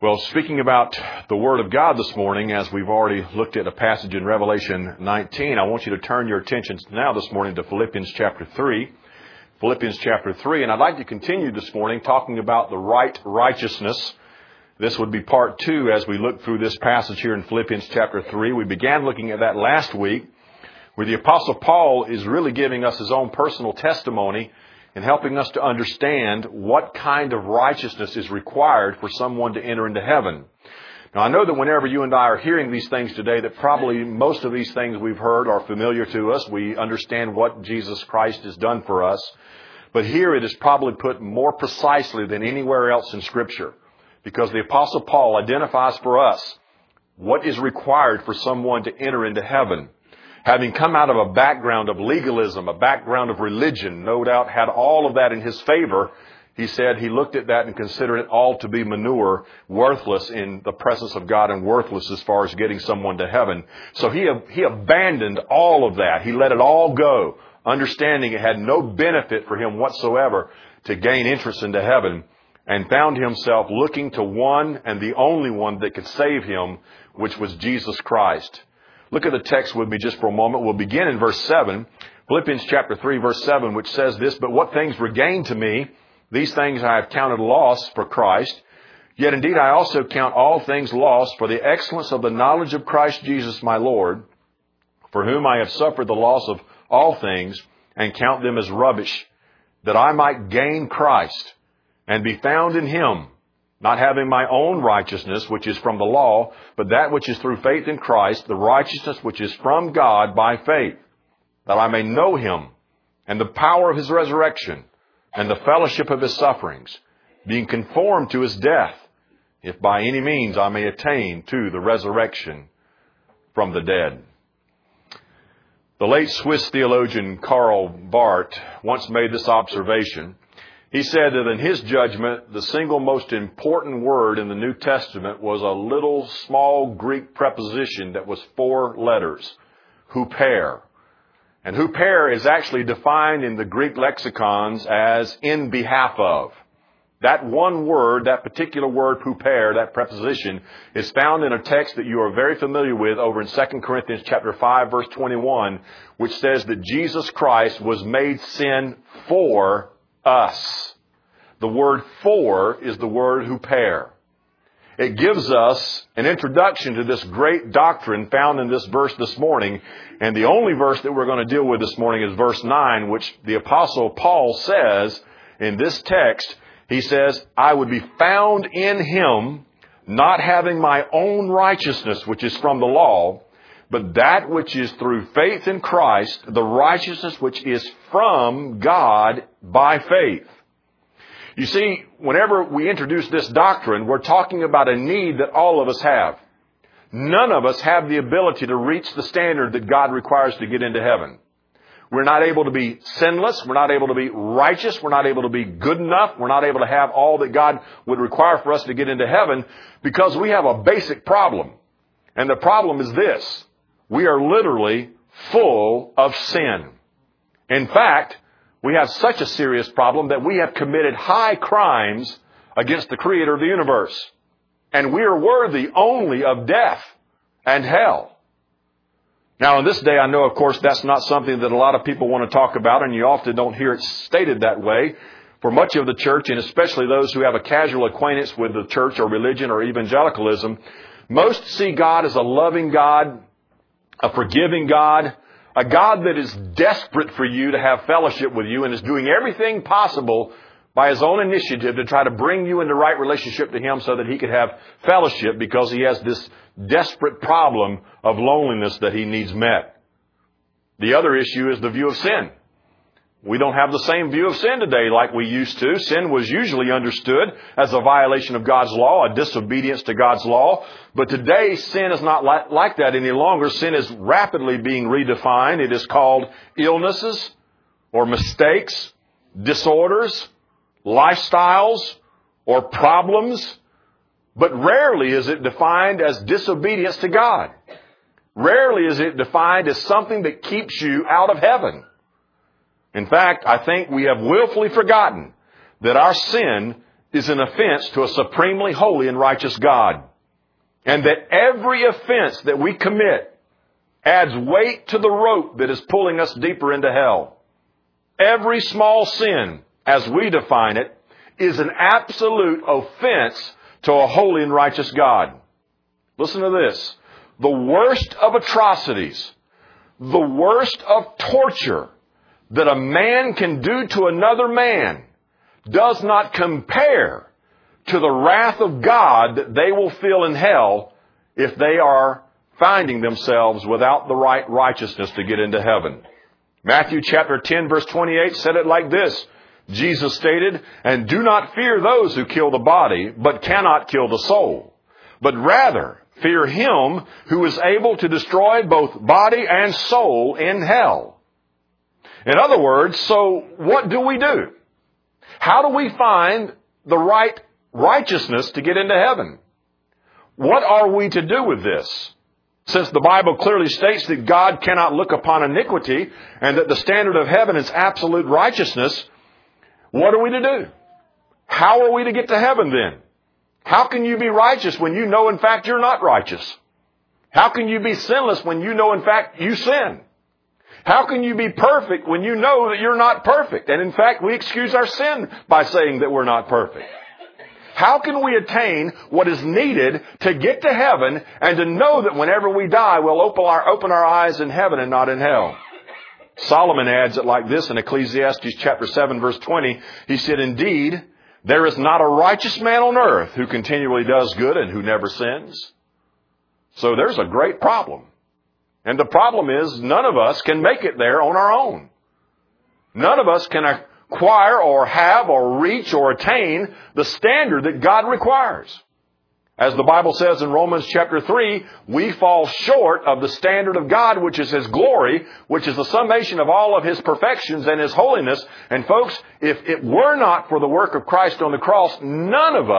Well, speaking about the Word of God this morning, as we've already looked at a passage in Revelation 19, I want you to turn your attentions now this morning to Philippians chapter 3. Philippians chapter 3, and I'd like to continue this morning talking about the right righteousness. This would be part 2 as we look through this passage here in Philippians chapter 3. We began looking at that last week, where the Apostle Paul is really giving us his own personal testimony and helping us to understand what kind of righteousness is required for someone to enter into heaven. Now, I know that whenever you and I are hearing these things today, that probably most of these things we've heard are familiar to us. We understand what Jesus Christ has done for us. But here it is probably put more precisely than anywhere else in Scripture, because the Apostle Paul identifies for us what is required for someone to enter into heaven. Having come out of a background of legalism, a background of religion, no doubt had all of that in his favor, he said he looked at that and considered it all to be manure, worthless in the presence of God and worthless as far as getting someone to heaven. So he abandoned all of that. He let it all go, understanding it had no benefit for him whatsoever to gain entrance into heaven, and found himself looking to one and the only one that could save him, which was Jesus Christ. Look at the text with me just for a moment. We'll begin in verse 7, Philippians chapter 3, verse 7, which says this, "But what things were gained to me, these things I have counted loss for Christ. Yet indeed I also count all things lost for the excellence of the knowledge of Christ Jesus my Lord, for whom I have suffered the loss of all things, and count them as rubbish, that I might gain Christ, and be found in Him, not having my own righteousness, which is from the law, but that which is through faith in Christ, the righteousness which is from God by faith, that I may know Him, and the power of His resurrection, and the fellowship of His sufferings, being conformed to His death, if by any means I may attain to the resurrection from the dead." The late Swiss theologian Karl Barth once made this observation. He said that in his judgment, the single most important word in the New Testament was a little small Greek preposition that was 4 letters, huper. And huper is actually defined in the Greek lexicons as in behalf of. That one word, that particular word, huper, that preposition, is found in a text that you are very familiar with over in 2 Corinthians chapter 5, verse 21, which says that Jesus Christ was made sin for us. The word "for" is the word huper. It gives us an introduction to this great doctrine found in this verse this morning. And the only verse that we're going to deal with this morning is verse 9, which the Apostle Paul says in this text. He says, "I would be found in Him, not having my own righteousness, which is from the law, but that which is through faith in Christ, the righteousness which is from God by faith." You see, whenever we introduce this doctrine, we're talking about a need that all of us have. None of us have the ability to reach the standard that God requires to get into heaven. We're not able to be sinless. We're not able to be righteous. We're not able to be good enough. We're not able to have all that God would require for us to get into heaven, because we have a basic problem. And the problem is this: we are literally full of sin. In fact, we have such a serious problem that we have committed high crimes against the Creator of the universe. And we are worthy only of death and hell. Now, in this day, I know, of course, that's not something that a lot of people want to talk about, and you often don't hear it stated that way. For much of the church, and especially those who have a casual acquaintance with the church or religion or evangelicalism, most see God as a loving God, a forgiving God, a God that is desperate for you to have fellowship with you and is doing everything possible by His own initiative to try to bring you into right relationship to Him so that He could have fellowship, because He has this desperate problem of loneliness that He needs met. The other issue is the view of sin. We don't have the same view of sin today like we used to. Sin was usually understood as a violation of God's law, a disobedience to God's law. But today, sin is not like that any longer. Sin is rapidly being redefined. It is called illnesses or mistakes, disorders, lifestyles, or problems. But rarely is it defined as disobedience to God. Rarely is it defined as something that keeps you out of heaven. In fact, I think we have willfully forgotten that our sin is an offense to a supremely holy and righteous God. And that every offense that we commit adds weight to the rope that is pulling us deeper into hell. Every small sin, as we define it, is an absolute offense to a holy and righteous God. Listen to this. The worst of atrocities, the worst of torture that a man can do to another man does not compare to the wrath of God that they will feel in hell if they are finding themselves without the right righteousness to get into heaven. Matthew chapter 10 verse 28 said it like this. Jesus stated, "And do not fear those who kill the body, but cannot kill the soul. But rather fear him who is able to destroy both body and soul in hell." In other words, so what do we do? How do we find the right righteousness to get into heaven? What are we to do with this? Since the Bible clearly states that God cannot look upon iniquity and that the standard of heaven is absolute righteousness, what are we to do? How are we to get to heaven then? How can you be righteous when you know in fact you're not righteous? How can you be sinless when you know in fact you sin? How can you be perfect when you know that you're not perfect? And in fact, we excuse our sin by saying that we're not perfect. How can we attain what is needed to get to heaven and to know that whenever we die, we'll open our eyes in heaven and not in hell? Solomon adds it like this in Ecclesiastes chapter 7 verse 20. He said, "Indeed, there is not a righteous man on earth who continually does good and who never sins." So there's a great problem. And the problem is none of us can make it there on our own. None of us can acquire or have or reach or attain the standard that God requires. As the Bible says in Romans chapter 3, we fall short of the standard of God, which is His glory, which is the summation of all of His perfections and His holiness. And folks, if it were not for the work of Christ on the cross, none of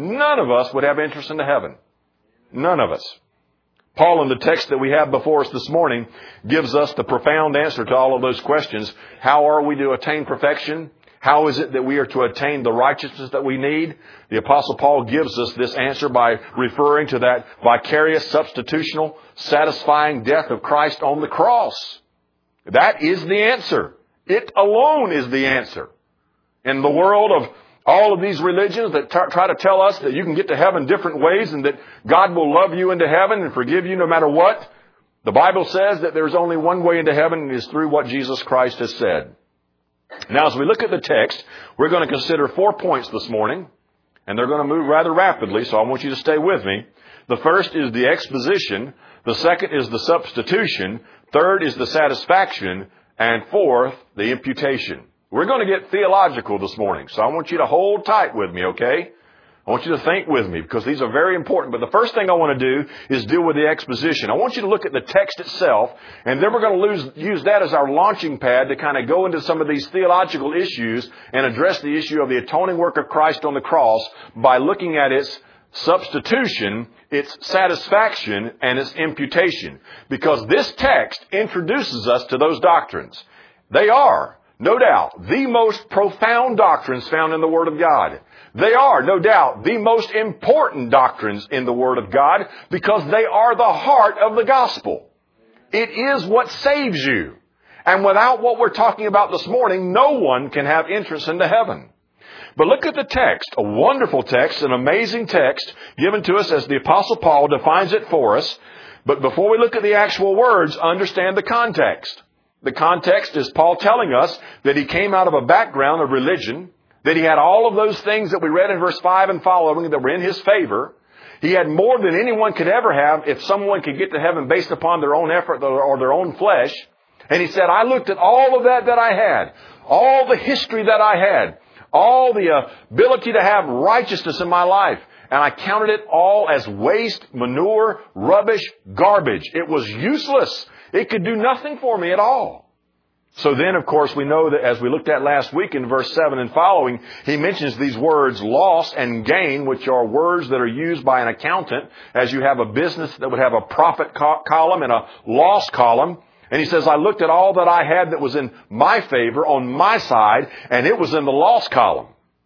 us would have interest into heaven. None of us. Paul, in the text that we have before us this morning, gives us the profound answer to all of those questions. How are we to attain perfection? How is it that we are to attain the righteousness that we need? The Apostle Paul gives us this answer by referring to that vicarious, substitutional, satisfying death of Christ on the cross. That is the answer. It alone is the answer. In the world of all of these religions that try to tell us that you can get to heaven different ways and that God will love you into heaven and forgive you no matter what, the Bible says that there's only one way into heaven, and it is through what Jesus Christ has said. Now, as we look at the text, we're going to consider 4 points this morning, and they're going to move rather rapidly, so I want you to stay with me. The first is the exposition. The second is the substitution. Third is the satisfaction. And fourth, the imputation. We're going to get theological this morning, so I want you to hold tight with me, okay? I want you to think with me because these are very important. But the first thing I want to do is deal with the exposition. I want you to look at the text itself, and then we're going to use that as our launching pad to kind of go into some of these theological issues and address the issue of the atoning work of Christ on the cross by looking at its substitution, its satisfaction, and its imputation. Because this text introduces us to those doctrines. They are, no doubt, the most profound doctrines found in the Word of God. They are, no doubt, the most important doctrines in the Word of God because they are the heart of the gospel. It is what saves you. And without what we're talking about this morning, no one can have entrance into heaven. But look at the text, a wonderful text, an amazing text given to us as the Apostle Paul defines it for us. But before we look at the actual words, understand the context. The context is Paul telling us that he came out of a background of religion, that he had all of those things that we read in verse 5 and following that were in his favor. He had more than anyone could ever have if someone could get to heaven based upon their own effort or their own flesh. And he said, I looked at all of that I had, all the history that I had, all the ability to have righteousness in my life, and I counted it all as waste, manure, rubbish, garbage. It was useless. It could do nothing for me at all. So then, of course, we know that as we looked at last week in verse 7 and following, he mentions these words loss and gain, which are words that are used by an accountant as you have a business that would have a profit column and a loss column. And he says, I looked at all that I had that was in my favor on my side, and it was in the loss column.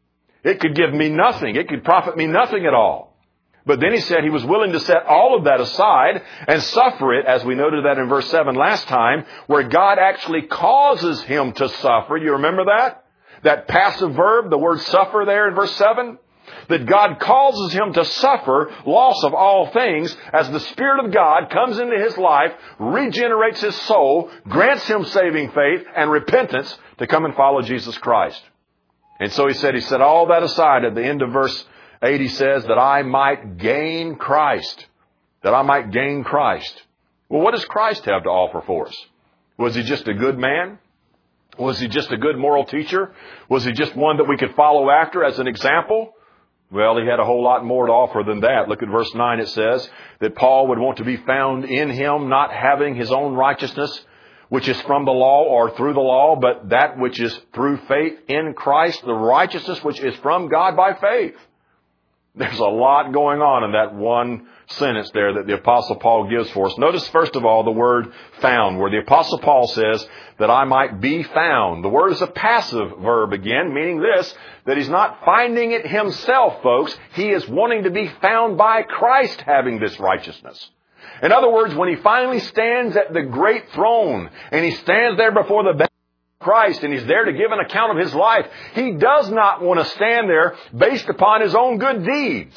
It could give me nothing. It could profit me nothing at all. But then he said he was willing to set all of that aside and suffer it, as we noted that in verse 7 last time, where God actually causes him to suffer. You remember that? That passive verb, the word suffer there in verse 7? That God causes him to suffer loss of all things as the Spirit of God comes into his life, regenerates his soul, grants him saving faith and repentance to come and follow Jesus Christ. And so he set all that aside. At the end of verse 8 he says, that I might gain Christ. That I might gain Christ. Well, what does Christ have to offer for us? Was he just a good man? Was he just a good moral teacher? Was he just one that we could follow after as an example? Well, he had a whole lot more to offer than that. Look at verse 9. It says that Paul would want to be found in him, not having his own righteousness, which is from the law or through the law, but that which is through faith in Christ, the righteousness which is from God by faith. There's a lot going on in that one sentence there that the Apostle Paul gives for us. Notice, first of all, the word found, where the Apostle Paul says that I might be found. The word is a passive verb again, meaning this, that he's not finding it himself, folks. He is wanting to be found by Christ having this righteousness. In other words, when he finally stands at the great throne and he stands there before the bench of Christ and he's there to give an account of his life, he does not want to stand there based upon his own good deeds.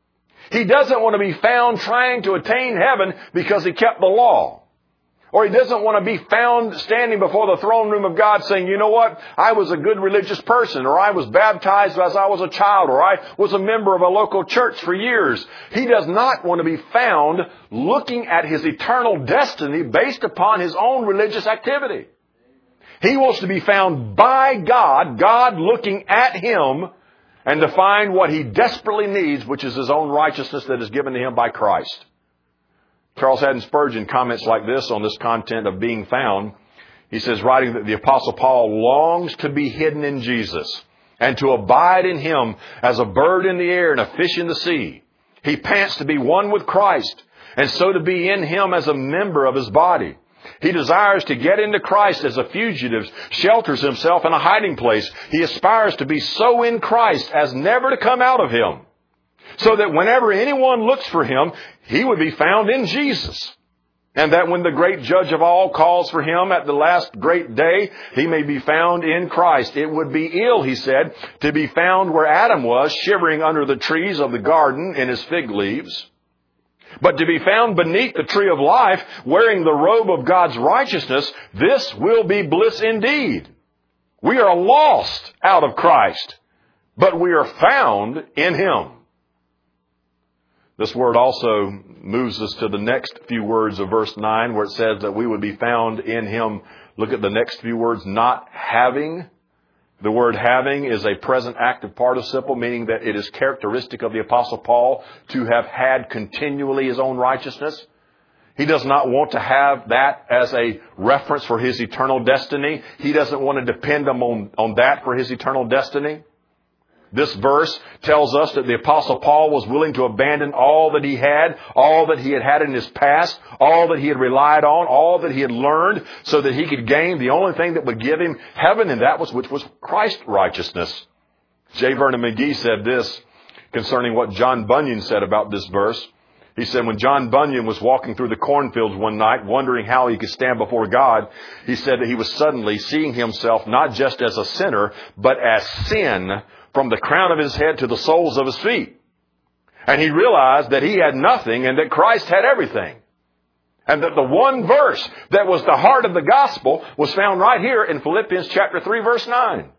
He doesn't want to be found trying to attain heaven because he kept the law. Or he doesn't want to be found standing before the throne room of God saying, you know what, I was a good religious person, or I was baptized as I was a child, or I was a member of a local church for years. He does not want to be found looking at his eternal destiny based upon his own religious activity. He wants to be found by God, God looking at him, and to find what he desperately needs, which is his own righteousness that is given to him by Christ. Charles Haddon Spurgeon comments like this on this content of being found. He says, writing that the Apostle Paul longs to be hidden in Jesus and to abide in him as a bird in the air and a fish in the sea. He pants to be one with Christ and so to be in him as a member of his body. He desires to get into Christ as a fugitive shelters himself in a hiding place. He aspires to be so in Christ as never to come out of him, so that whenever anyone looks for him, he would be found in Jesus. And that when the great judge of all calls for him at the last great day, he may be found in Christ. It would be ill, he said, to be found where Adam was, shivering under the trees of the garden in his fig leaves. But to be found beneath the tree of life, wearing the robe of God's righteousness, this will be bliss indeed. We are lost out of Christ, but we are found in him. This word also moves us to the next few words of verse 9, where it says that we would be found in him. Look at the next few words, not having. The word having is a present active participle, meaning that it is characteristic of the Apostle Paul to have had continually his own righteousness. He does not want to have that as a reference for his eternal destiny. He doesn't want to depend on that for his eternal destiny. This verse tells us that the Apostle Paul was willing to abandon all that he had had in his past, all that he had relied on, all that he had learned, so that he could gain the only thing that would give him heaven, and that was which was Christ's righteousness. J. Vernon McGee said this concerning what John Bunyan said about this verse. He said when John Bunyan was walking through the cornfields one night, wondering how he could stand before God, he said that he was suddenly seeing himself not just as a sinner, but as sin from the crown of his head to the soles of his feet. And he realized that he had nothing and that Christ had everything. And that the one verse that was the heart of the gospel was found right here in Philippians chapter 3, verse 9.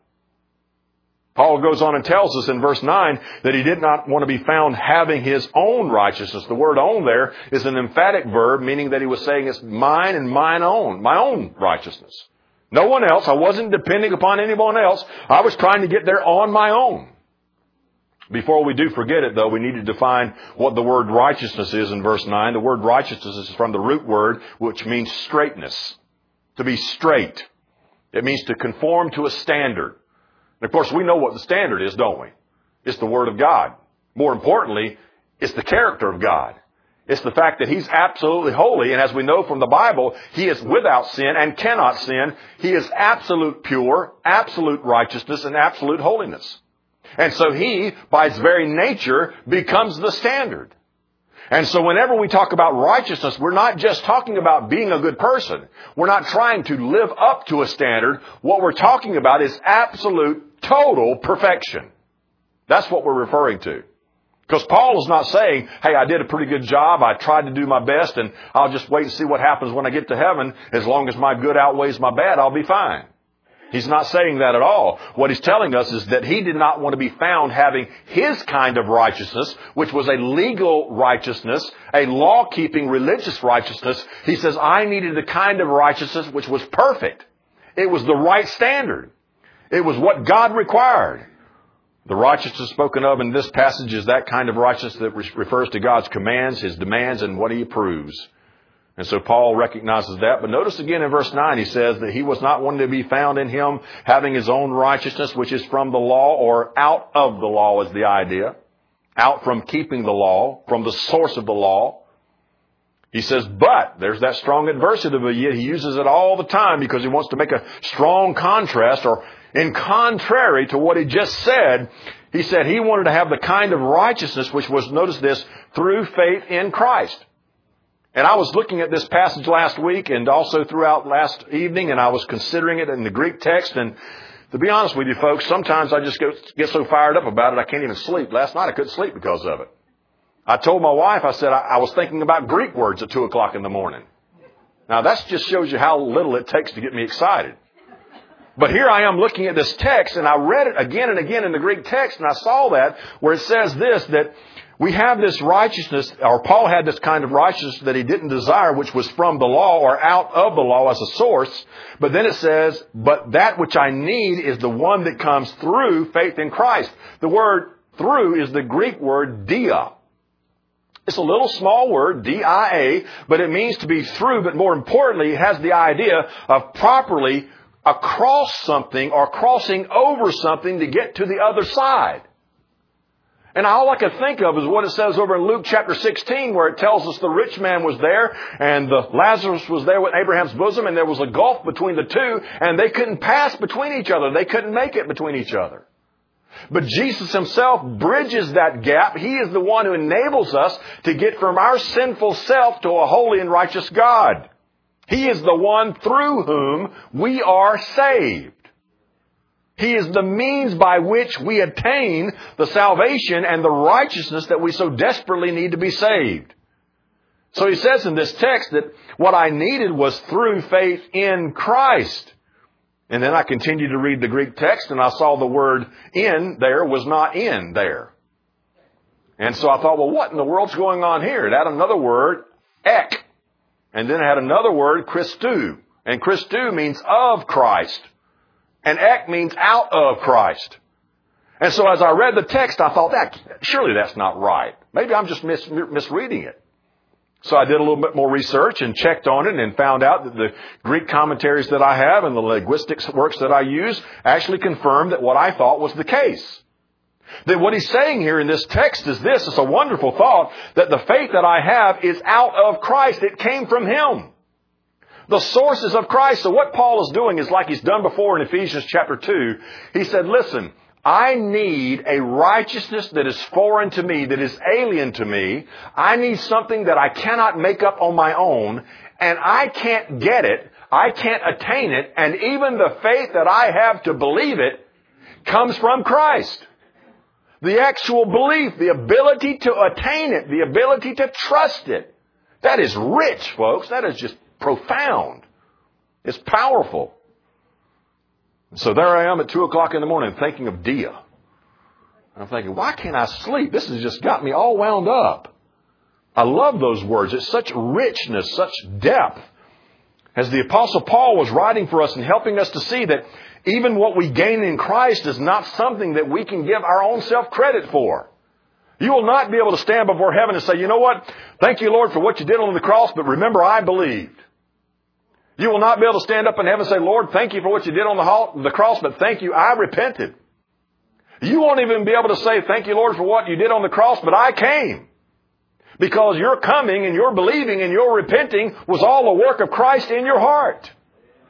Paul goes on and tells us in verse 9 that he did not want to be found having his own righteousness. The word own there is an emphatic verb, meaning that he was saying it's mine and mine own, my own righteousness. No one else. I wasn't depending upon anyone else. I was trying to get there on my own. Before we do forget it, though, we need to define what the word righteousness is in verse 9. The word righteousness is from the root word, which means straightness. To be straight. It means to conform to a standard. And of course, we know what the standard is, don't we? It's the Word of God. More importantly, it's the character of God. It's the fact that He's absolutely holy, and as we know from the Bible, He is without sin and cannot sin. He is absolute pure, absolute righteousness, and absolute holiness. And so he, by its very nature, becomes the standard. And so whenever we talk about righteousness, we're not just talking about being a good person. We're not trying to live up to a standard. What we're talking about is absolute, total perfection. That's what we're referring to. Because Paul is not saying, hey, I did a pretty good job, I tried to do my best, and I'll just wait and see what happens when I get to heaven. As long as my good outweighs my bad, I'll be fine. He's not saying that at all. What he's telling us is that he did not want to be found having his kind of righteousness, which was a legal righteousness, a law-keeping religious righteousness. He says, I needed the kind of righteousness which was perfect. It was the right standard. It was what God required. The righteousness spoken of in this passage is that kind of righteousness that refers to God's commands, His demands, and what He approves. And so Paul recognizes that. But notice again in verse 9, he says that he was not one to be found in him having his own righteousness, which is from the law, or out of the law is the idea. Out from keeping the law, from the source of the law. He says, but, there's that strong adversative, yet he uses it all the time because he wants to make a strong contrast, or in contrary to what he just said, he said he wanted to have the kind of righteousness which was, notice this, through faith in Christ. And I was looking at this passage last week and also throughout last evening, and I was considering it in the Greek text. And to be honest with you folks, sometimes I just get so fired up about it I can't even sleep. Last night I couldn't sleep because of it. I told my wife, I said I was thinking about Greek words at 2 o'clock in the morning. Now that just shows you how little it takes to get me excited. But here I am looking at this text, and I read it again and again in the Greek text, and I saw that where it says this, that we have this righteousness, or Paul had this kind of righteousness that he didn't desire, which was from the law or out of the law as a source. But then it says, but that which I need is the one that comes through faith in Christ. The word through is the Greek word dia. It's a little small word, D-I-A, but it means to be through, but more importantly, it has the idea of properly across something or crossing over something to get to the other side. And all I can think of is what it says over in Luke chapter 16, where it tells us the rich man was there and the Lazarus was there with Abraham's bosom, and there was a gulf between the two, and they couldn't pass between each other. They couldn't make it between each other. But Jesus himself bridges that gap. He is the one who enables us to get from our sinful self to a holy and righteous God. He is the one through whom we are saved. He is the means by which we attain the salvation and the righteousness that we so desperately need to be saved. So he says in this text that what I needed was through faith in Christ. And then I continued to read the Greek text, and I saw the word in there was not in there. And so I thought, well, what in the world's going on here? It had another word, ek. And then it had another word, Christou. And Christou means of Christ. And ek means out of Christ. And so as I read the text, I thought, surely that's not right. Maybe I'm just misreading it. So I did a little bit more research and checked on it and found out that the Greek commentaries that I have and the linguistics works that I use actually confirmed that what I thought was the case. That what he's saying here in this text is this. It's a wonderful thought that the faith that I have is out of Christ. It came from Him. The source is of Christ. So what Paul is doing is like he's done before in Ephesians chapter 2. He said, listen, I need a righteousness that is foreign to me, that is alien to me. I need something that I cannot make up on my own, and I can't get it. I can't attain it. And even the faith that I have to believe it comes from Christ. The actual belief, the ability to attain it, the ability to trust it. That is rich, folks. That is just profound. It's powerful. So there I am at 2 o'clock in the morning thinking of dia. I'm thinking, why can't I sleep? This has just got me all wound up. I love those words. It's such richness, such depth. As the Apostle Paul was writing for us and helping us to see that even what we gain in Christ is not something that we can give our own self credit for. You will not be able to stand before heaven and say, you know what? Thank you, Lord, for what you did on the cross, but remember, I believed. You will not be able to stand up in heaven and say, Lord, thank you for what you did on the cross, but thank you, I repented. You won't even be able to say, thank you, Lord, for what you did on the cross, but I came. Because your coming and your believing and your repenting was all the work of Christ in your heart.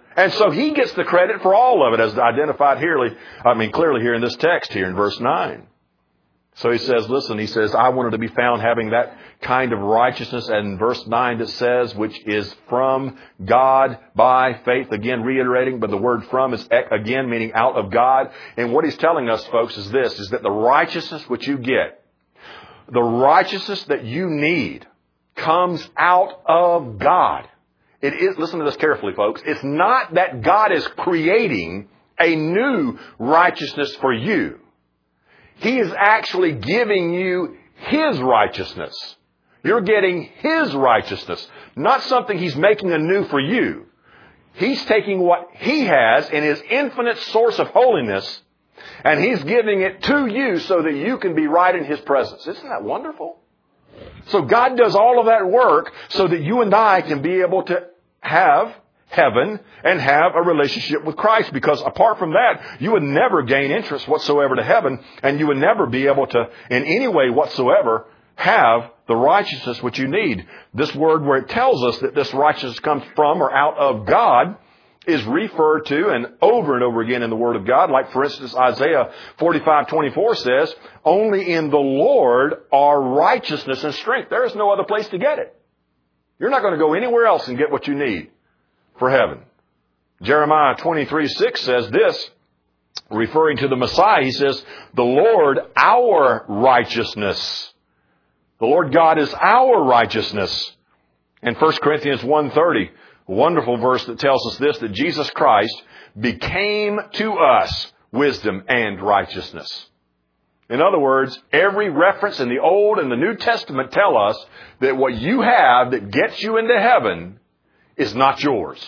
And so he gets the credit for all of it, as identified clearly here in this text here in verse 9. So he says, listen, he says, I wanted to be found having that kind of righteousness. And in verse 9 it says, which is from God by faith. Again, reiterating, but the word from is again meaning out of God. And what he's telling us, folks, is this, is that the righteousness which you get, the righteousness that you need, comes out of God. It is, listen to this carefully, folks. It's not that God is creating a new righteousness for you. He is actually giving you His righteousness. You're getting His righteousness, not something He's making anew for you. He's taking what He has in His infinite source of holiness, and He's giving it to you so that you can be right in His presence. Isn't that wonderful? So God does all of that work so that you and I can be able to have heaven and have a relationship with Christ, because apart from that, you would never gain interest whatsoever to heaven, and you would never be able to, in any way whatsoever, have the righteousness which you need. This word where it tells us that this righteousness comes from or out of God is referred to and over again in the Word of God. Like, for instance, Isaiah 45:24 says, only in the Lord are righteousness and strength. There is no other place to get it. You're not going to go anywhere else and get what you need for heaven. Jeremiah 23:6 says this, referring to the Messiah. He says, the Lord, our righteousness. The Lord God is our righteousness. And 1 Corinthians 1:30, a wonderful verse that tells us this, that Jesus Christ became to us wisdom and righteousness. In other words, every reference in the Old and the New Testament tell us that what you have that gets you into heaven is not yours.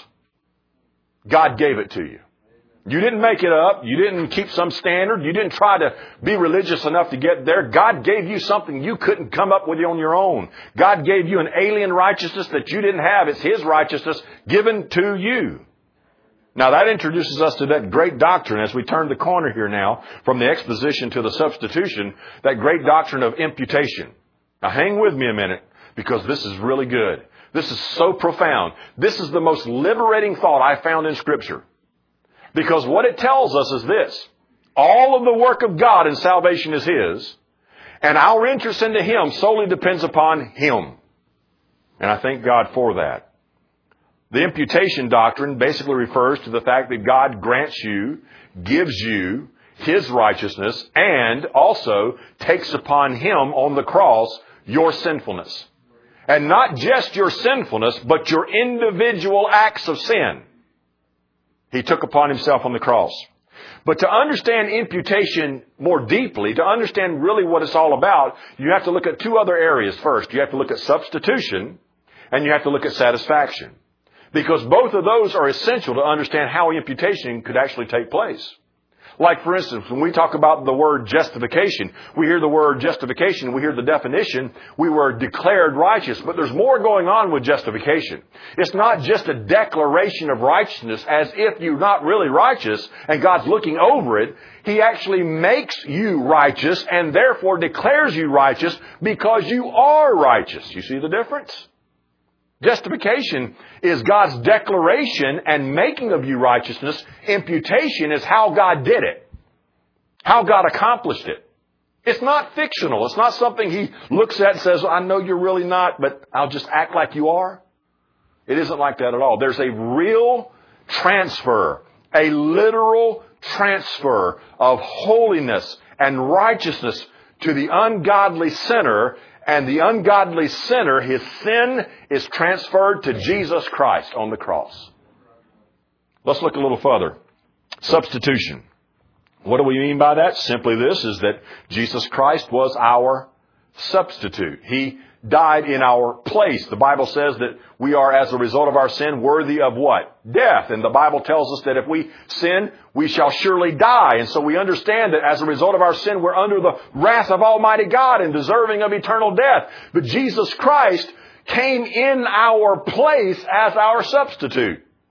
God gave it to you. You didn't make it up. You didn't keep some standard. You didn't try to be religious enough to get there. God gave you something you couldn't come up with on your own. God gave you an alien righteousness that you didn't have. It's His righteousness given to you. Now that introduces us to that great doctrine as we turn the corner here now from the exposition to the substitution, that great doctrine of imputation. Now hang with me a minute, because this is really good. This is so profound. This is the most liberating thought I found in Scripture. Because what it tells us is this: all of the work of God in salvation is His, and our interest into Him solely depends upon Him. And I thank God for that. The imputation doctrine basically refers to the fact that God grants you, gives you His righteousness, and also takes upon Him on the cross your sinfulness. And not just your sinfulness, but your individual acts of sin. He took upon Himself on the cross. But to understand imputation more deeply, to understand really what it's all about, you have to look at two other areas first. You have to look at substitution, and you have to look at satisfaction. Because both of those are essential to understand how imputation could actually take place. Like, for instance, when we talk about the word justification, we hear the word justification, we hear the definition, we were declared righteous. But there's more going on with justification. It's not just a declaration of righteousness as if you're not really righteous and God's looking over it. He actually makes you righteous and therefore declares you righteous because you are righteous. You see the difference? Justification is God's declaration and making of you righteousness. Imputation is how God did it, how God accomplished it. It's not fictional. It's not something He looks at and says, I know you're really not, but I'll just act like you are. It isn't like that at all. There's a real transfer, a literal transfer of holiness and righteousness to the ungodly sinner. And the ungodly sinner, his sin is transferred to Jesus Christ on the cross. Let's look a little further. Substitution. What do we mean by that? Simply this, is that Jesus Christ was our substitute. He died in our place. The Bible says that we are, as a result of our sin, worthy of what? Death. And the Bible tells us that if we sin, we shall surely die. And so we understand that as a result of our sin, we're under the wrath of Almighty God and deserving of eternal death. But Jesus Christ came in our place as our substitute.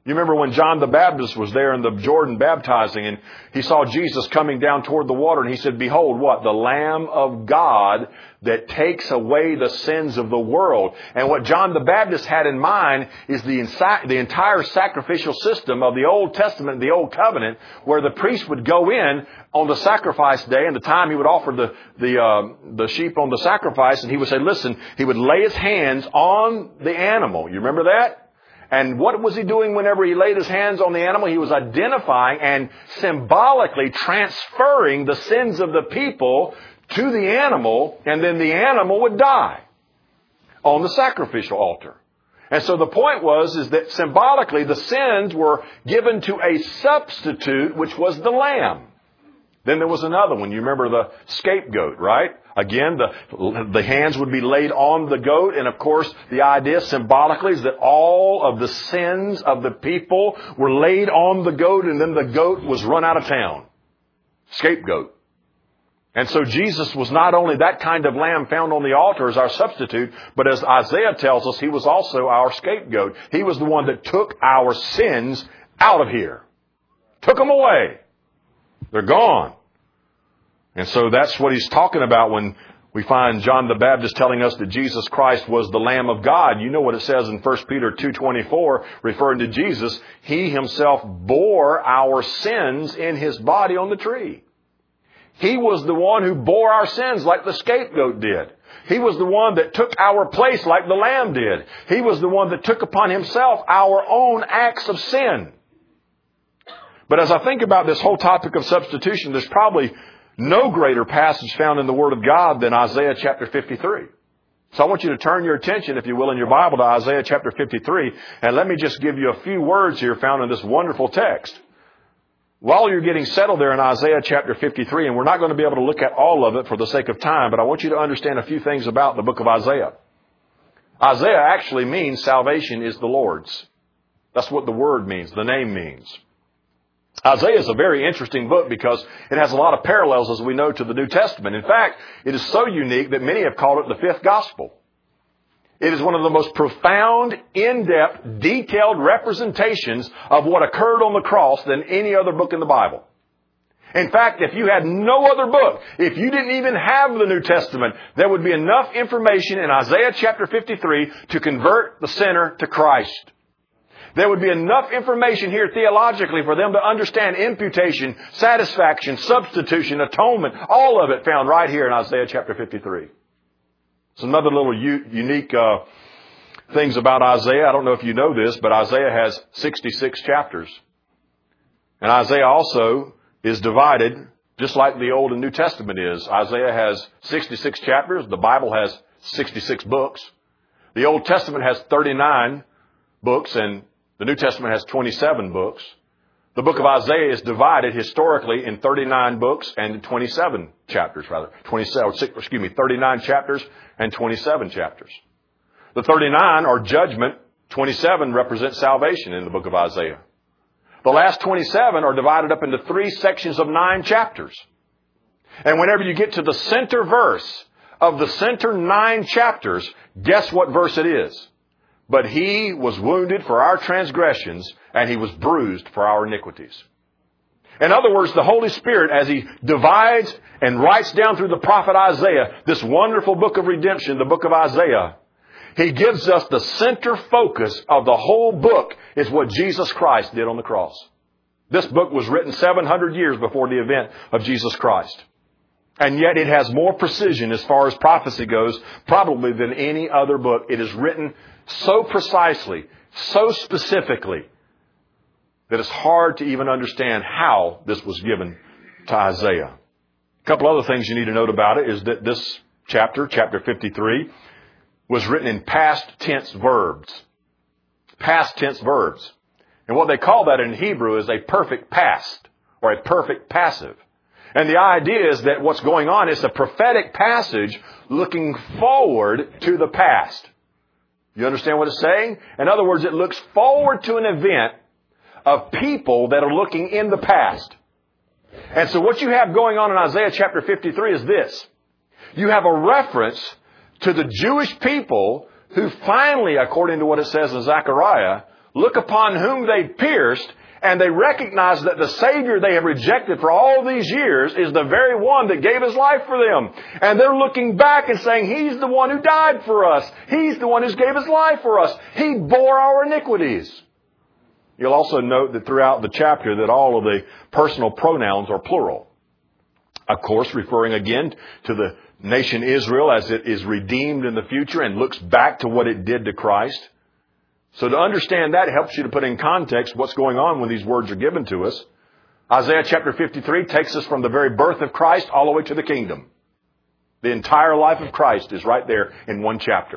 You remember when John the Baptist was there in the Jordan baptizing, and he saw Jesus coming down toward the water, and he said, behold, what? The Lamb of God that takes away the sins of the world. And what John the Baptist had in mind is the entire sacrificial system of the Old Testament, the Old Covenant, where the priest would go in on the sacrifice day, and the time he would offer the sheep on the sacrifice, and he would say, listen, he would lay his hands on the animal. You remember that? And what was he doing whenever he laid his hands on the animal? He was identifying and symbolically transferring the sins of the people to the animal, and then the animal would die on the sacrificial altar. And so the point is that symbolically the sins were given to a substitute, which was the lamb. Then there was another one. You remember the scapegoat, right? Again, the hands would be laid on the goat. And of course, the idea symbolically is that all of the sins of the people were laid on the goat, and then the goat was run out of town. Scapegoat. And so Jesus was not only that kind of lamb found on the altar as our substitute, but as Isaiah tells us, he was also our scapegoat. He was the one that took our sins out of here. Took them away. They're gone. And so that's what he's talking about when we find John the Baptist telling us that Jesus Christ was the Lamb of God. You know what it says in 1 Peter 2:24, referring to Jesus. He himself bore our sins in his body on the tree. He was the one who bore our sins like the scapegoat did. He was the one that took our place like the lamb did. He was the one that took upon himself our own acts of sin. But as I think about this whole topic of substitution, there's probably no greater passage found in the Word of God than Isaiah chapter 53. So I want you to turn your attention, if you will, in your Bible to Isaiah chapter 53. And let me just give you a few words here found in this wonderful text. While you're getting settled there in Isaiah chapter 53, and we're not going to be able to look at all of it for the sake of time, but I want you to understand a few things about the book of Isaiah. Isaiah actually means salvation is the Lord's. That's what the word means, the name means. Isaiah is a very interesting book because it has a lot of parallels, as we know, to the New Testament. In fact, it is so unique that many have called it the fifth gospel. It is one of the most profound, in-depth, detailed representations of what occurred on the cross than any other book in the Bible. In fact, if you had no other book, if you didn't even have the New Testament, there would be enough information in Isaiah chapter 53 to convert the sinner to Christ. There would be enough information here theologically for them to understand imputation, satisfaction, substitution, atonement, all of it found right here in Isaiah chapter 53. Some other little unique things about Isaiah. I don't know if you know this, but Isaiah has 66 chapters. And Isaiah also is divided, just like the Old and New Testament is. Isaiah has 66 chapters. The Bible has 66 books. The Old Testament has 39 books, and the New Testament has 27 books. The book of Isaiah is divided historically in 39 books and 27 chapters, 39 chapters and 27 chapters. The 39 are judgment. 27 represents salvation in the book of Isaiah. The last 27 are divided up into 3 sections of 9 chapters. And whenever you get to the center verse of the center 9 chapters, guess what verse it is? But he was wounded for our transgressions, and he was bruised for our iniquities. In other words, the Holy Spirit, as he divides and writes down through the prophet Isaiah, this wonderful book of redemption, the book of Isaiah, he gives us the center focus of the whole book is what Jesus Christ did on the cross. This book was written 700 years before the event of Jesus Christ. And yet it has more precision as far as prophecy goes, probably than any other book. It is written so precisely, so specifically, that it's hard to even understand how this was given to Isaiah. A couple other things you need to note about it is that this chapter 53, was written in past tense verbs. Past tense verbs. And what they call that in Hebrew is a perfect past or a perfect passive. And the idea is that what's going on is a prophetic passage looking forward to the past. You understand what it's saying? In other words, it looks forward to an event of people that are looking in the past. And so what you have going on in Isaiah chapter 53 is this. You have a reference to the Jewish people who finally, according to what it says in Zechariah, look upon whom they pierced, and they recognize that the Savior they have rejected for all these years is the very one that gave His life for them. And they're looking back and saying, He's the one who died for us. He's the one who gave His life for us. He bore our iniquities. You'll also note that throughout the chapter that all of the personal pronouns are plural. Of course, referring again to the nation Israel as it is redeemed in the future and looks back to what it did to Christ. So to understand that helps you to put in context what's going on when these words are given to us. Isaiah chapter 53 takes us from the very birth of Christ all the way to the kingdom. The entire life of Christ is right there in one chapter.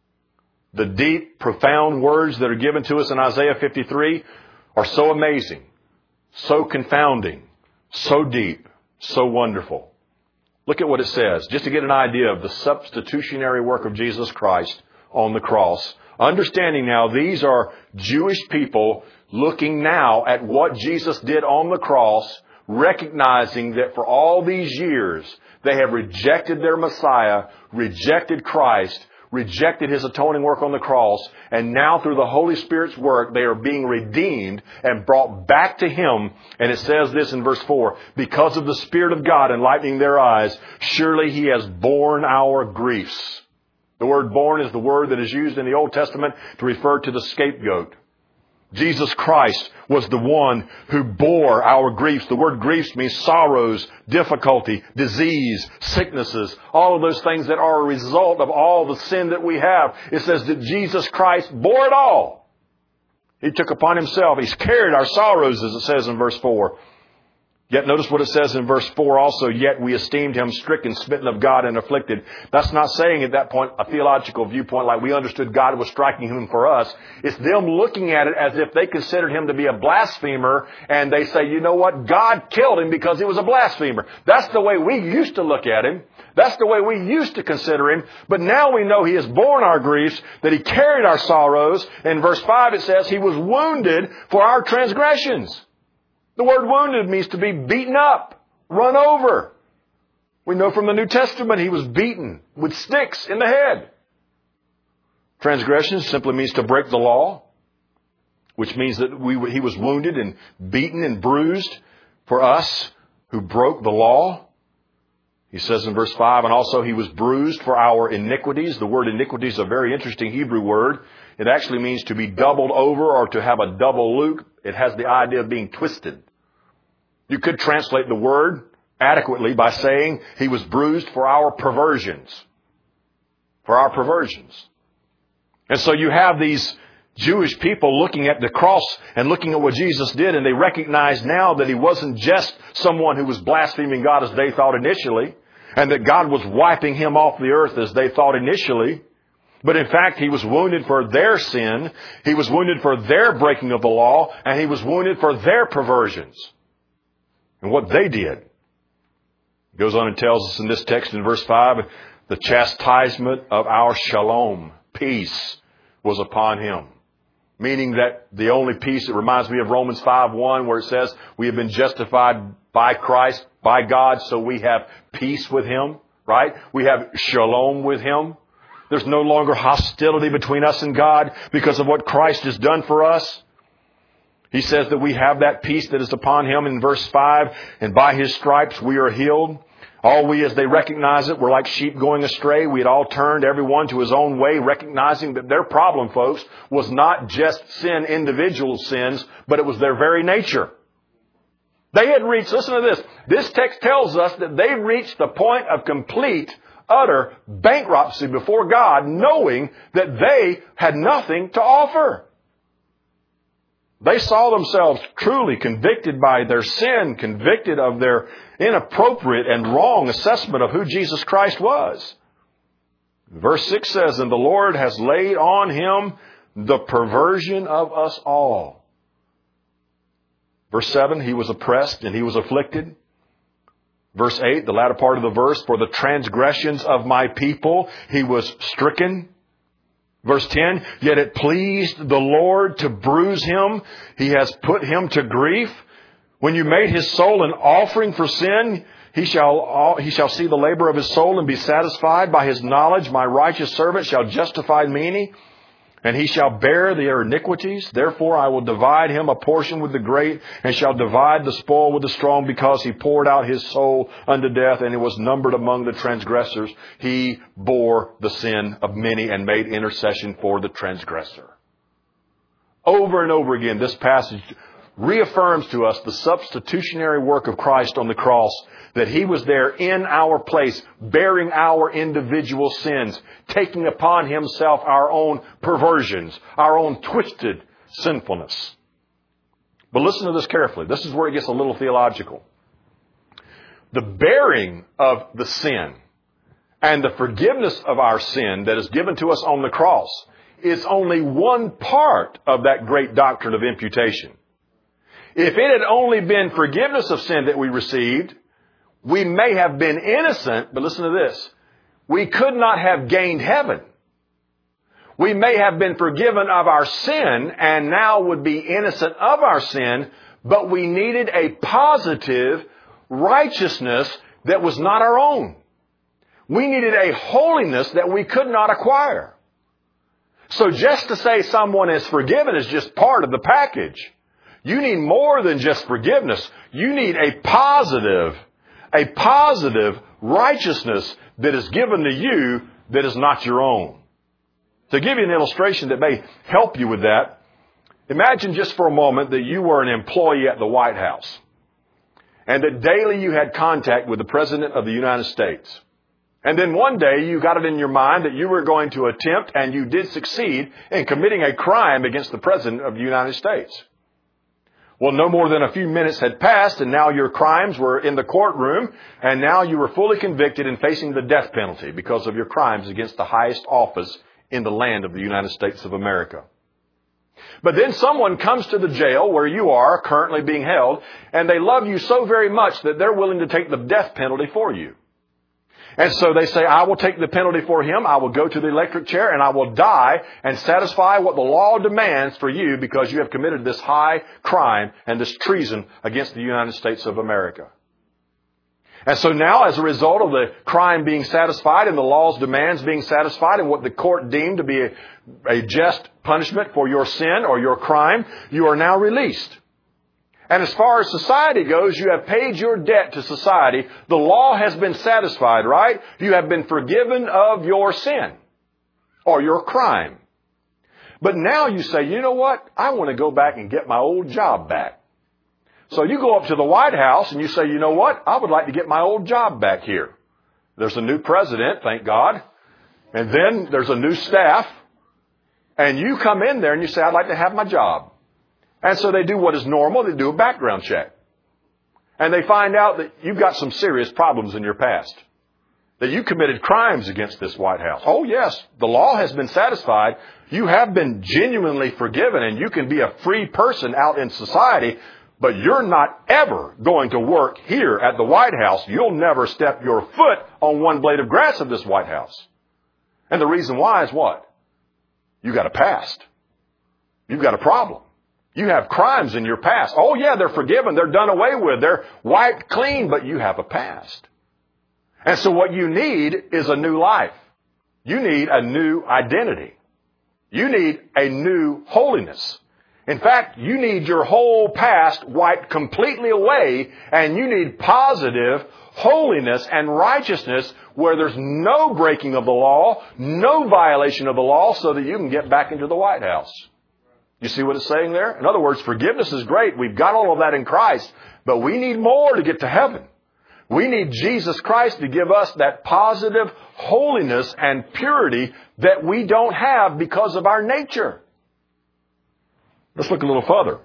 The deep, profound words that are given to us in Isaiah 53 are so amazing, so confounding, so deep, so wonderful. Look at what it says, just to get an idea of the substitutionary work of Jesus Christ on the cross. Understanding now, these are Jewish people looking now at what Jesus did on the cross, recognizing that for all these years, they have rejected their Messiah, rejected Christ, rejected His atoning work on the cross, and now through the Holy Spirit's work, they are being redeemed and brought back to Him. And it says this in verse 4, because of the Spirit of God enlightening their eyes, surely He has borne our griefs. The word born is the word that is used in the Old Testament to refer to the scapegoat. Jesus Christ was the one who bore our griefs. The word griefs means sorrows, difficulty, disease, sicknesses, all of those things that are a result of all the sin that we have. It says that Jesus Christ bore it all. He took upon Himself. He's carried our sorrows, as it says in verse 4. Yet notice what it says in verse 4 also, yet we esteemed Him stricken, smitten of God, and afflicted. That's not saying at that point a theological viewpoint like we understood God was striking Him for us. It's them looking at it as if they considered Him to be a blasphemer, and they say, you know what, God killed Him because He was a blasphemer. That's the way we used to look at Him. That's the way we used to consider Him. But now we know He has borne our griefs, that He carried our sorrows. In verse 5 it says, He was wounded for our transgressions. The word wounded means to be beaten up, run over. We know from the New Testament He was beaten with sticks in the head. Transgression simply means to break the law, which means that He was wounded and beaten and bruised for us who broke the law. He says in verse 5, and also He was bruised for our iniquities. The word iniquity is a very interesting Hebrew word. It actually means to be doubled over or to have a double loop. It has the idea of being twisted. You could translate the word adequately by saying He was bruised for our perversions. For our perversions. And so you have these Jewish people looking at the cross and looking at what Jesus did, and they recognize now that He wasn't just someone who was blaspheming God as they thought initially, and that God was wiping Him off the earth as they thought initially. But in fact, He was wounded for their sin, He was wounded for their breaking of the law, and He was wounded for their perversions. And what they did. He goes on and tells us in this text in verse 5, the chastisement of our shalom, peace, was upon Him. Meaning that the only peace, it reminds me of Romans 5:1, where it says, we have been justified by Christ, by God, so we have peace with Him, right? We have shalom with Him. There's no longer hostility between us and God because of what Christ has done for us. He says that we have that peace that is upon Him in verse 5, and by His stripes we are healed. All we, as they recognize it, were like sheep going astray. We had all turned everyone to his own way, recognizing that their problem, folks, was not just sin, individual sins, but it was their very nature. They had reached, listen to this, this text tells us that they reached the point of complete, utter bankruptcy before God, knowing that they had nothing to offer. They saw themselves truly convicted by their sin, convicted of their inappropriate and wrong assessment of who Jesus Christ was. Verse 6 says, and the Lord has laid on Him the perversion of us all. Verse 7, He was oppressed and He was afflicted. Verse 8, the latter part of the verse, for the transgressions of my people He was stricken. Verse 10, yet it pleased the Lord to bruise Him. He has put Him to grief. When you made His soul an offering for sin, He shall see the labor of His soul and be satisfied. By His knowledge, my righteous servant shall justify many, and he shall bear their iniquities. Therefore I will divide him a portion with the great, and shall divide the spoil with the strong, because he poured out his soul unto death, and it was numbered among the transgressors. He bore the sin of many and made intercession for the transgressor. Over and over again, this passage reaffirms to us the substitutionary work of Christ on the cross, that he was there in our place, bearing our individual sins, taking upon himself our own perversions, our own twisted sinfulness. But listen to this carefully. This is where it gets a little theological. The bearing of the sin and the forgiveness of our sin that is given to us on the cross is only one part of that great doctrine of imputation. If it had only been forgiveness of sin that we received, we may have been innocent, but listen to this. We could not have gained heaven. We may have been forgiven of our sin and now would be innocent of our sin, but we needed a positive righteousness that was not our own. We needed a holiness that we could not acquire. So just to say someone is forgiven is just part of the package. You need more than just forgiveness. You need a positive righteousness that is given to you that is not your own. To give you an illustration that may help you with that, imagine just for a moment that you were an employee at the White House and that daily you had contact with the President of the United States. And then one day you got it in your mind that you were going to attempt, and you did succeed, in committing a crime against the President of the United States. Well, no more than a few minutes had passed, and now your crimes were in the courtroom, and now you were fully convicted and facing the death penalty because of your crimes against the highest office in the land of the United States of America. But then someone comes to the jail where you are currently being held, and they love you so very much that they're willing to take the death penalty for you. And so they say, I will take the penalty for him. I will go to the electric chair and I will die and satisfy what the law demands for you, because you have committed this high crime and this treason against the United States of America. And so now, as a result of the crime being satisfied and the law's demands being satisfied and what the court deemed to be a just punishment for your sin or your crime, you are now released. And as far as society goes, you have paid your debt to society. The law has been satisfied, right? You have been forgiven of your sin or your crime. But now you say, you know what? I want to go back and get my old job back. So you go up to the White House and you say, you know what? I would like to get my old job back here. There's a new president, thank God. And then there's a new staff. And you come in there and you say, I'd like to have my job. And so they do what is normal. They do a background check. And they find out that you've got some serious problems in your past. That you committed crimes against this White House. Oh, yes, the law has been satisfied. You have been genuinely forgiven, and you can be a free person out in society, but you're not ever going to work here at the White House. You'll never step your foot on one blade of grass of this White House. And the reason why is what? You got a past. You've got a problem. You have crimes in your past. Oh, yeah, they're forgiven. They're done away with. They're wiped clean, but you have a past. And so what you need is a new life. You need a new identity. You need a new holiness. In fact, you need your whole past wiped completely away, and you need positive holiness and righteousness where there's no breaking of the law, no violation of the law, so that you can get back into the White House. You see what it's saying there? In other words, forgiveness is great. We've got all of that in Christ, but we need more to get to heaven. We need Jesus Christ to give us that positive holiness and purity that we don't have because of our nature. Let's look a little further.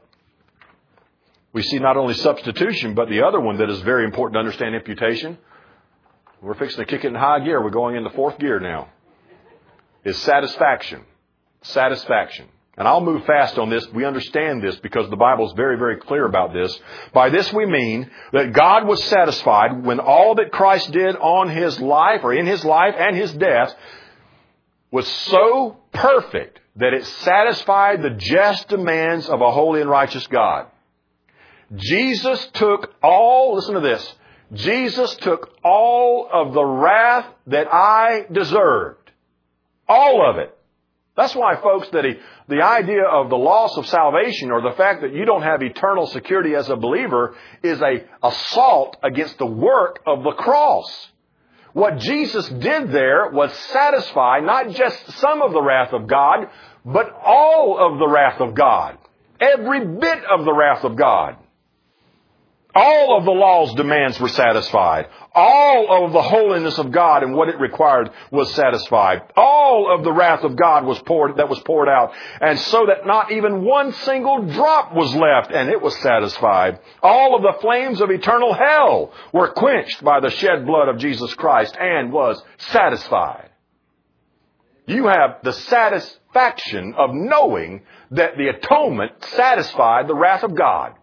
We see not only substitution, but the other one that is very important to understand, imputation. We're fixing to kick it in high gear. We're going into fourth gear now. Is satisfaction. Satisfaction. And I'll move fast on this. We understand this because the Bible is very, very clear about this. By this we mean that God was satisfied when all that Christ did on His life, or in His life and His death, was so perfect that it satisfied the just demands of a holy and righteous God. Jesus took all, listen to this, Jesus took all of the wrath that I deserved. All of it. That's why, folks, that the idea of the loss of salvation or the fact that you don't have eternal security as a believer is an assault against the work of the cross. What Jesus did there was satisfy not just some of the wrath of God, but all of the wrath of God. Every bit of the wrath of God. All of the law's demands were satisfied. All of the holiness of God and what it required was satisfied. All of the wrath of God was poured out. And so that not even one single drop was left, and it was satisfied. All of the flames of eternal hell were quenched by the shed blood of Jesus Christ and was satisfied. You have the satisfaction of knowing that the atonement satisfied the wrath of God.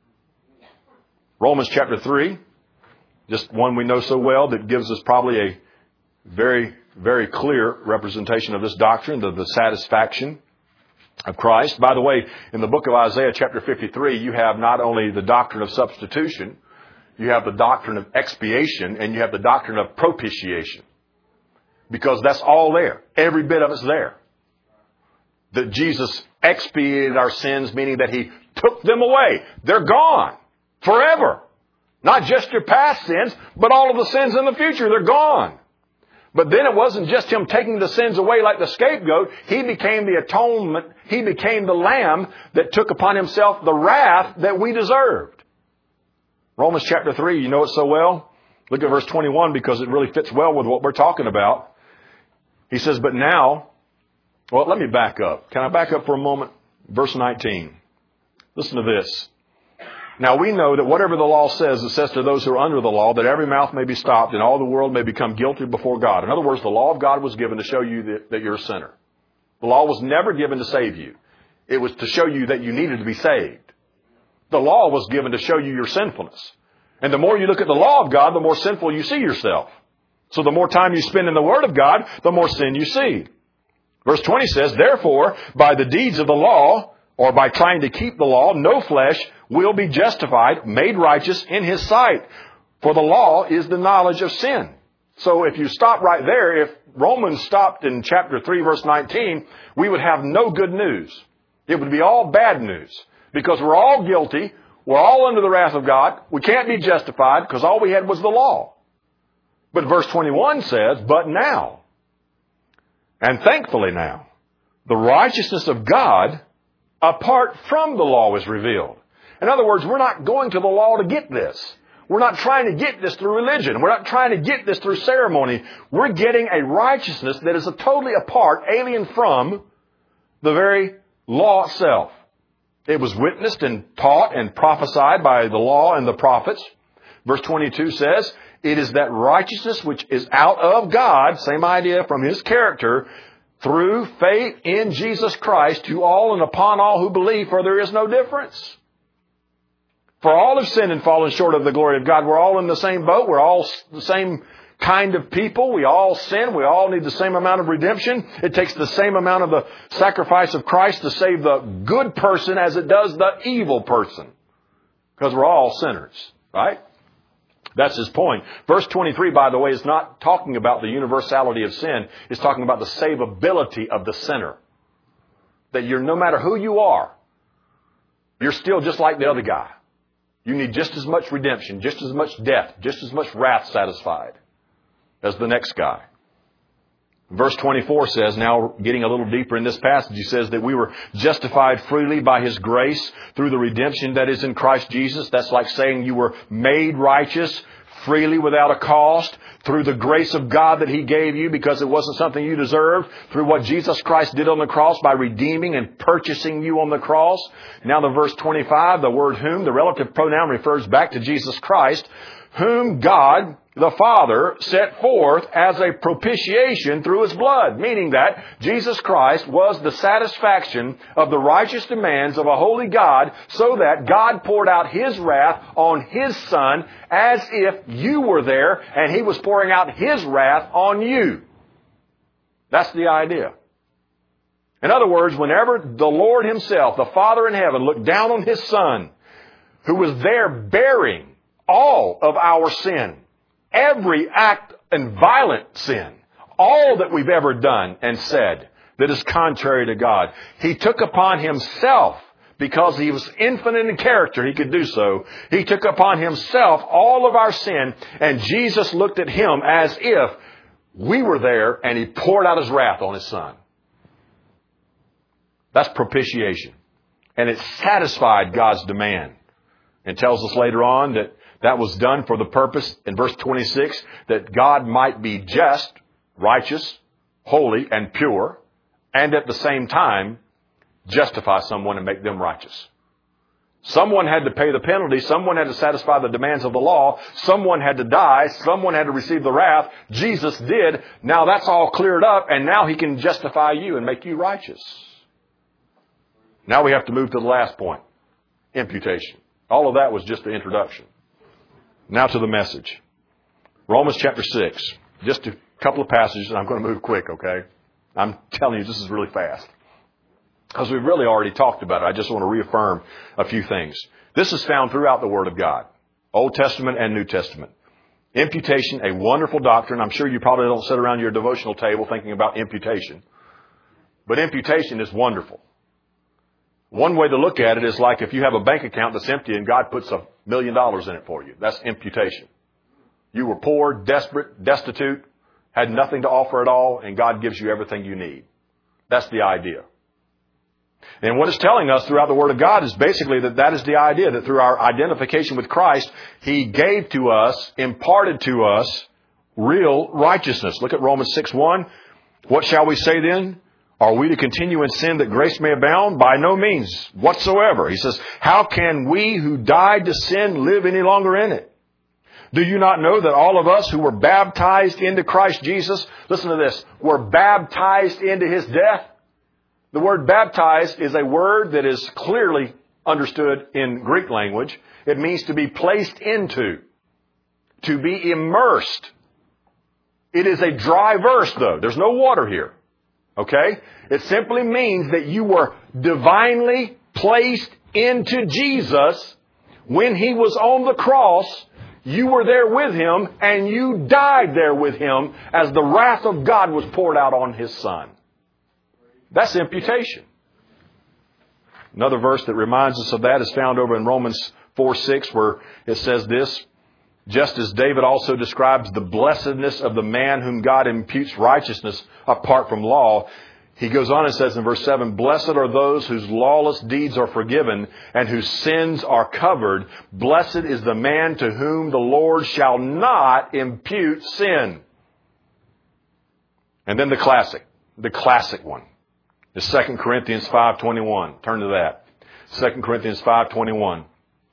Romans chapter 3, just one we know so well that gives us probably a very, very clear representation of this doctrine, the satisfaction of Christ. By the way, in the book of Isaiah chapter 53, you have not only the doctrine of substitution, you have the doctrine of expiation, and you have the doctrine of propitiation. Because that's all there. Every bit of it's there. That Jesus expiated our sins, meaning that He took them away. They're gone. Forever. Not just your past sins, but all of the sins in the future. They're gone. But then it wasn't just Him taking the sins away like the scapegoat. He became the atonement. He became the lamb that took upon Himself the wrath that we deserved. Romans chapter 3, you know it so well. Look at verse 21 because it really fits well with what we're talking about. He says, but now, well, let me back up. Can I back up for a moment? Verse 19. Listen to this. Now we know that whatever the law says, it says to those who are under the law, that every mouth may be stopped and all the world may become guilty before God. In other words, the law of God was given to show you that you're a sinner. The law was never given to save you. It was to show you that you needed to be saved. The law was given to show you your sinfulness. And the more you look at the law of God, the more sinful you see yourself. So the more time you spend in the Word of God, the more sin you see. Verse 20 says, therefore, by the deeds of the law, or by trying to keep the law, no flesh will be justified, made righteous in His sight. For the law is the knowledge of sin. So if you stop right there, if Romans stopped in chapter 3, verse 19, we would have no good news. It would be all bad news. Because we're all guilty. We're all under the wrath of God. We can't be justified because all we had was the law. But verse 21 says, but now, and thankfully now, the righteousness of God apart from the law is revealed. In other words, we're not going to the law to get this. We're not trying to get this through religion. We're not trying to get this through ceremony. We're getting a righteousness that is totally apart, alien from the very law itself. It was witnessed and taught and prophesied by the law and the prophets. Verse 22 says, it is that righteousness which is out of God, same idea from His character, through faith in Jesus Christ to all and upon all who believe, for there is no difference. For all have sinned and fallen short of the glory of God. We're all in the same boat. We're all the same kind of people. We all sin. We all need the same amount of redemption. It takes the same amount of the sacrifice of Christ to save the good person as it does the evil person. Because we're all sinners, right? That's his point. Verse 23, by the way, is not talking about the universality of sin. It's talking about the savability of the sinner. That you're, no matter who you are, you're still just like the other guy. You need just as much redemption, just as much death, just as much wrath satisfied as the next guy. Verse 24 says, now getting a little deeper in this passage, he says that we were justified freely by His grace through the redemption that is in Christ Jesus. That's like saying you were made righteous freely without a cost through the grace of God that He gave you because it wasn't something you deserved, through what Jesus Christ did on the cross by redeeming and purchasing you on the cross. Now the verse 25, the word whom, the relative pronoun refers back to Jesus Christ, whom God the Father set forth as a propitiation through His blood, meaning that Jesus Christ was the satisfaction of the righteous demands of a holy God, so that God poured out His wrath on His Son as if you were there and He was pouring out His wrath on you. That's the idea. In other words, whenever the Lord Himself, the Father in heaven, looked down on His Son, who was there bearing all of our sin, every act and violent sin, all that we've ever done and said, that is contrary to God. He took upon himself, because he was infinite in character, he could do so. He took upon himself all of our sin, and Jesus looked at him as if we were there, and he poured out his wrath on his son. That's propitiation. And it satisfied God's demand. And tells us later on that that was done for the purpose, in verse 26, that God might be just, righteous, holy, and pure, and at the same time, justify someone and make them righteous. Someone had to pay the penalty. Someone had to satisfy the demands of the law. Someone had to die. Someone had to receive the wrath. Jesus did. Now that's all cleared up, and now he can justify you and make you righteous. Now we have to move to the last point, imputation. All of that was just the introduction. Now to the message. Romans chapter 6. Just a couple of passages, and I'm going to move quick, okay? I'm telling you, this is really fast. Because we've really already talked about it. I just want to reaffirm a few things. This is found throughout the Word of God, Old Testament and New Testament. Imputation, a wonderful doctrine. I'm sure you probably don't sit around your devotional table thinking about imputation. But imputation is wonderful. One way to look at it is like if you have a bank account that's empty and God puts $1 million in it for you. That's imputation. You were poor, desperate, destitute, had nothing to offer at all, and God gives you everything you need. That's the idea. And what it's telling us throughout the Word of God is basically that is the idea, that through our identification with Christ, He gave to us, imparted to us, real righteousness. Look at Romans 6:1. What shall we say then? Are we to continue in sin that grace may abound? By no means whatsoever. He says, how can we who died to sin live any longer in it? Do you not know that all of us who were baptized into Christ Jesus, listen to this, were baptized into His death? The word baptized is a word that is clearly understood in Greek language. It means to be placed into, to be immersed. It is a dry verse, though. There's no water here. Okay? It simply means that you were divinely placed into Jesus when He was on the cross. You were there with Him, and you died there with Him as the wrath of God was poured out on His Son. That's imputation. Another verse that reminds us of that is found over in Romans 4:6, where it says this, just as David also describes the blessedness of the man whom God imputes righteousness apart from law, he goes on and says in verse 7, blessed are those whose lawless deeds are forgiven and whose sins are covered. Blessed is the man to whom the Lord shall not impute sin. And then the classic one is 2 Corinthians 5:21. Turn to that. 2 Corinthians 5:21.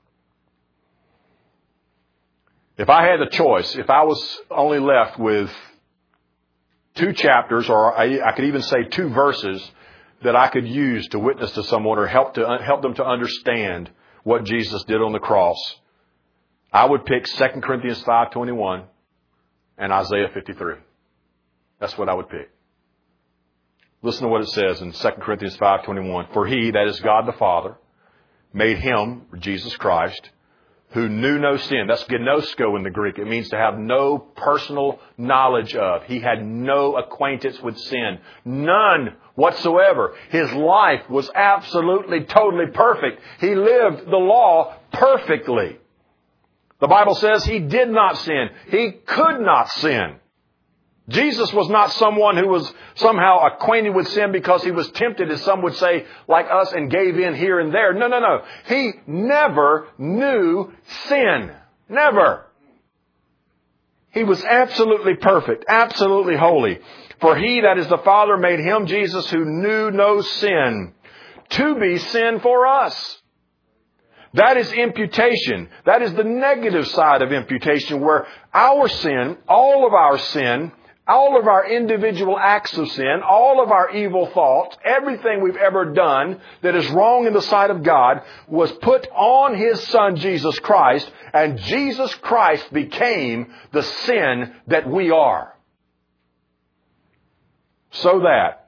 If I had a choice, if I was only left with 2 chapters, or I could even say 2 verses that I could use to witness to someone or help them to understand what Jesus did on the cross, I would pick 2 Corinthians 5:21 and Isaiah 53. That's what I would pick. Listen to what it says in 2 Corinthians 5:21. For He, that is God the Father, made Him, Jesus Christ, who knew no sin. That's gnosko in the Greek. It means to have no personal knowledge of. He had no acquaintance with sin. None whatsoever. His life was absolutely, totally perfect. He lived the law perfectly. The Bible says He did not sin. He could not sin. Jesus was not someone who was somehow acquainted with sin because He was tempted, as some would say, like us, and gave in here and there. No. He never knew sin. Never. He was absolutely perfect, absolutely holy. For He, that is the Father, made Him, Jesus, who knew no sin, to be sin for us. That is imputation. That is the negative side of imputation, where our sin, all of our individual acts of sin, all of our evil thoughts, everything we've ever done that is wrong in the sight of God was put on His Son, Jesus Christ, and Jesus Christ became the sin that we are. So that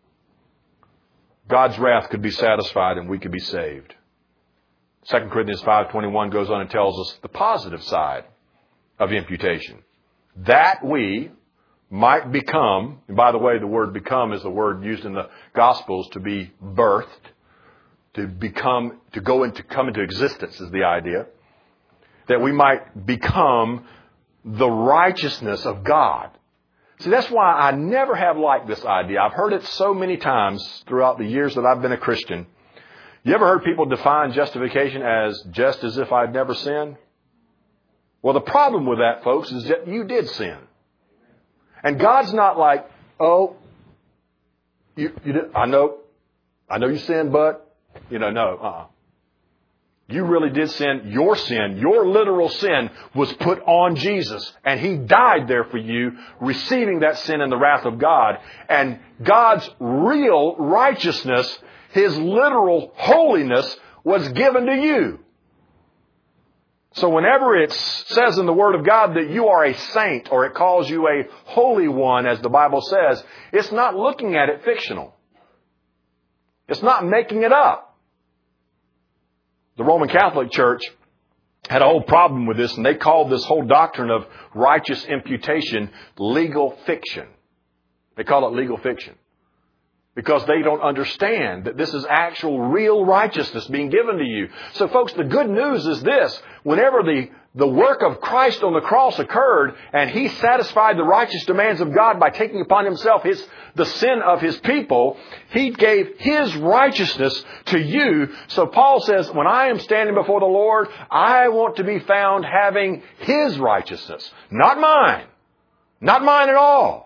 God's wrath could be satisfied and we could be saved. 2 Corinthians 5:21 goes on and tells us the positive side of imputation. That we, might become, and by the way, the word become is the word used in the Gospels to be birthed, to become, come into existence is the idea. That we might become the righteousness of God. See, that's why I never have liked this idea. I've heard it so many times throughout the years that I've been a Christian. You ever heard people define justification as just as if I'd never sinned? Well, the problem with that, folks, is that you did sin. And God's not like, oh, you did, I know you sinned, but, no. You really did sin. Your literal sin was put on Jesus. And He died there for you, receiving that sin and the wrath of God. And God's real righteousness, His literal holiness, was given to you. So whenever it says in the Word of God that you are a saint, or it calls you a holy one, as the Bible says, it's not looking at it fictional. It's not making it up. The Roman Catholic Church had a whole problem with this, and they called this whole doctrine of righteous imputation legal fiction. They call it legal fiction. Because they don't understand that this is actual real righteousness being given to you. So folks, the good news is this. Whenever the work of Christ on the cross occurred and He satisfied the righteous demands of God by taking upon Himself the sin of His people, He gave His righteousness to you. So Paul says, when I am standing before the Lord, I want to be found having His righteousness. Not mine. Not mine at all.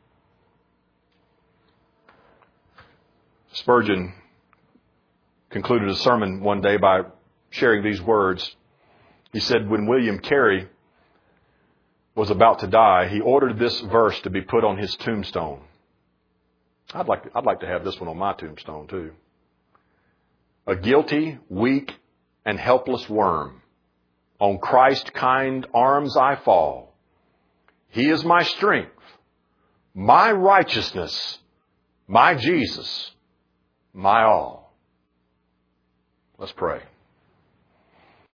Spurgeon concluded a sermon one day by sharing these words. He said, when William Carey was about to die, he ordered this verse to be put on his tombstone. I'd like to have this one on my tombstone too. A guilty, weak, and helpless worm, on Christ's kind arms I fall. He is my strength, my righteousness, my Jesus, my all. Let's pray.